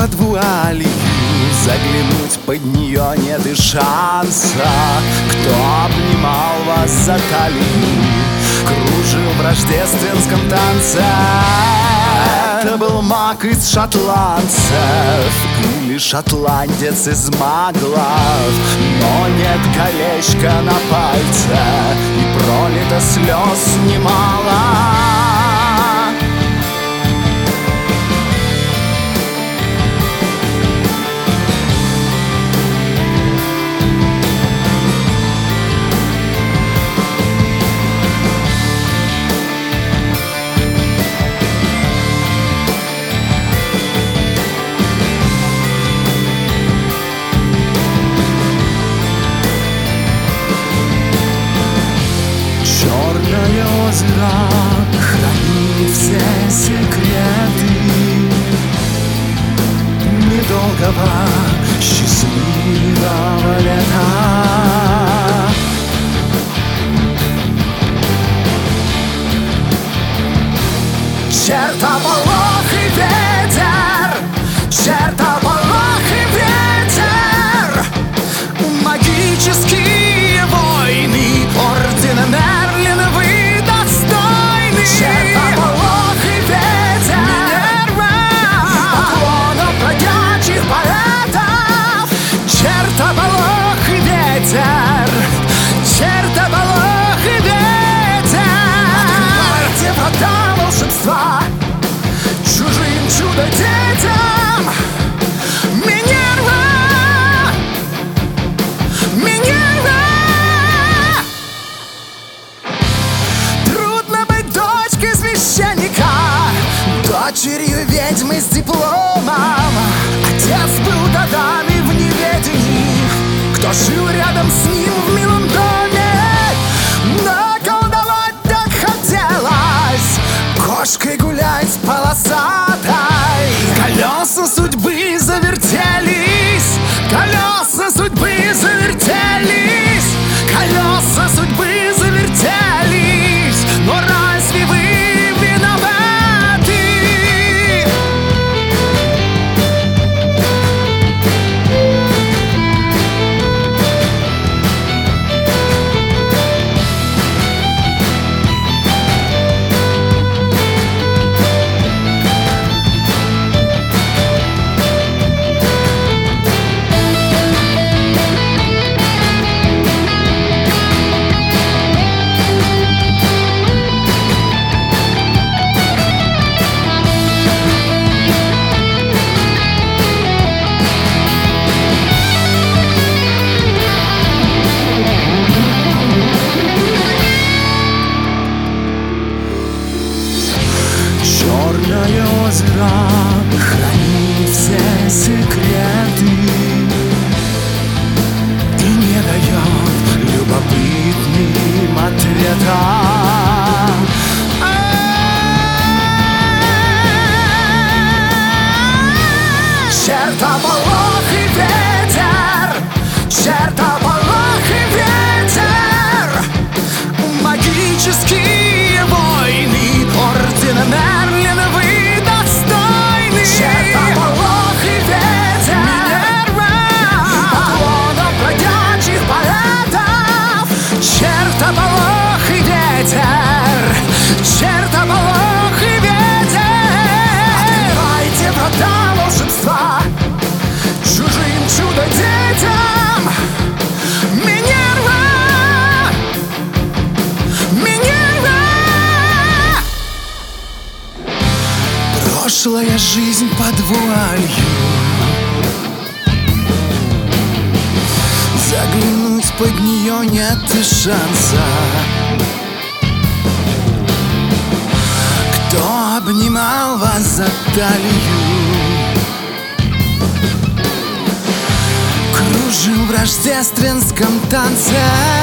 под вуалью, заглянуть под нее нет и шанса. Кто обнимал вас за талию, кружил в рождественском танце? Это был маг из шотландцев или шотландец из маглов. Но нет колечка на пальце и пролито слез немало. Черное озеро хранит все секреты недолгого счастливого лета. Чертополох и ветер, чертополох и ветер, магические войны ордена Мерлина вы достойны. Чертополох и ветер, Минерва, поклонов бродячих поэтов. Чертополох и ветер, чертополох и ветер. Открывайте врата волшебства чужим чудо-детям. Минерва, Минерва. Трудно быть дочкой священника, дочерью ведьмы с дипломом. Отец был годами в неведении, кто жил рядом с ним в милом доме. Но колдовать так хотелось, кошкой гулять полосатой. Колеса судьбы завертелись, колеса судьбы завертелись, колеса судьбы завертелись. Но разве вы виноваты? Черное озеро хранит все секреты и не дает любопытным ответа. Чертополох и ветер, чертополох и ветер, магические войны ордена Мерлина вы достойны. Чертополох и ветер, Минерва, поклонов бродячих поэтов. Чертополох и ветер, чертополох и ветер. Открывайте врата волшебства чужим чудо-детям. Минерва, Минерва. Прошлая жизнь под вуалью, заглянуть под нее нет и шанса. Кто обнимал вас за талию, кружил в рождественском танце?